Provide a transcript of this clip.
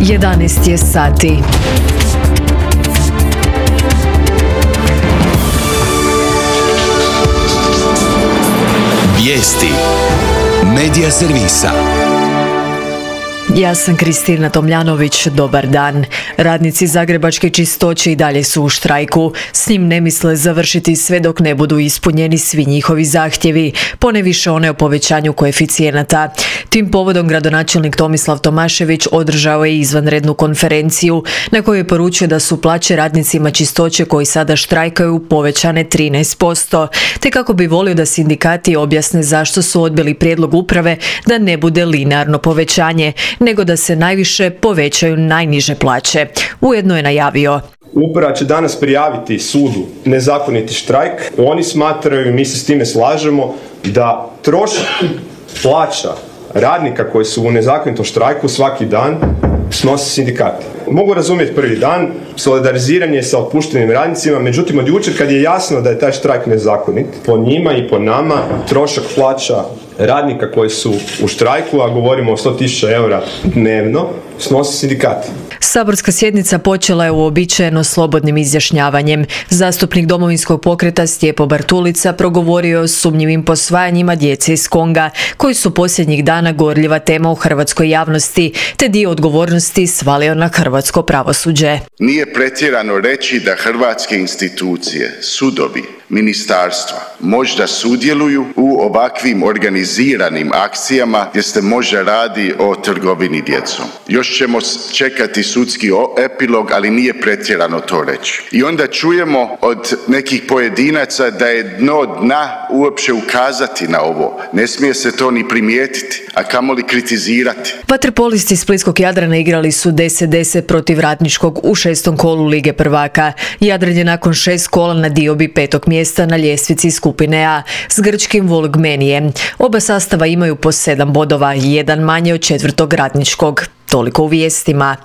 11 je sati. Vijesti Medija servisa. Ja sam Kristina Tomljanović, dobar dan. Radnici Zagrebačke čistoće i dalje su u štrajku. S njim ne misle završiti sve dok ne budu ispunjeni svi njihovi zahtjevi, poneviše one o povećanju koeficijenata. Tim povodom gradonačelnik Tomislav Tomašević održao je izvanrednu konferenciju na kojoj je poručio da su plaće radnicima čistoće koji sada štrajkaju povećane 13%, te kako bi volio da sindikati objasne zašto su odbili prijedlog uprave da ne bude linearno povećanje, nego da se najviše povećaju najniže plaće. Ujedno je najavio: Uprava će danas prijaviti sudu nezakoniti štrajk. Oni smatraju, i mi se s time slažemo, da trošak plaća radnika koji su u nezakonitom štrajku svaki dan snose sindikati. Mogu razumjeti prvi dan, solidariziranje sa otpuštenim radnicima, međutim od jučer kad je jasno da je taj štrajk nezakonit, po njima i po nama trošak plaća radnika koji su u štrajku, a govorimo o 100.000 eura dnevno, snose sindikati. Saborska sjednica počela je uobičajeno slobodnim izjašnjavanjem. Zastupnik Domovinskog pokreta Stjepo Bartulica progovorio o sumnjivim posvajanjima djece iz Konga, koji su posljednjih dana gorljiva tema u hrvatskoj javnosti, te dio odgovornosti svalio na hrvatsko pravosuđe. Nije pretjerano reći da hrvatske institucije, sudovi, ministarstva možda sudjeluju u ovakvim organiziranim akcijama gdje se možda radi o trgovini djecom. Još ćemo čekati sudski epilog, ali nije pretjerano to reći. I onda čujemo od nekih pojedinaca da je dno dna uopće ukazati na ovo. Ne smije se to ni primijetiti, a kamoli kritizirati. Vaterpolisti splitskog Jadrana igrali su 10-10 protiv Radničkog u 6. kolu Lige prvaka. Jadran je nakon 6 kola na diobi 5. mjesta na ljestvici skupine A s grčkim Volgmenijem. Oba sastava imaju po 7 bodova, jedan manje od 4. Radničkog. Toliko u vijestima.